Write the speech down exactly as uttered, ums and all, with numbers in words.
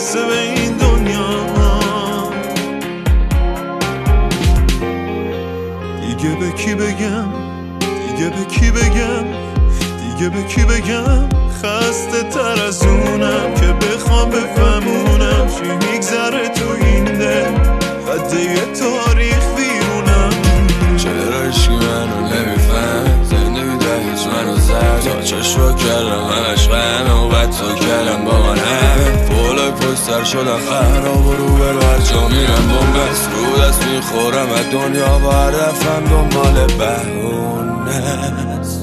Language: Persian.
برسه به این دنیا. دیگه به کی بگم، دیگه به کی بگم، دیگه به کی بگم خسته تر از اونم که بخوام بفهمونم چی میگذره تو این دل، خط یه تاریخ بیرونم. چرا عشقی منو نمیفهم، زندگی ده هیچ منو زد، تا چشم رو کردم همش غمه و بعد تو کردم با من همه پولای پشتر شدن خراب و رو برو هر جا میرم بومبست، رو دست میخورم از دنیا و هر دفعم دنبال بهونه است.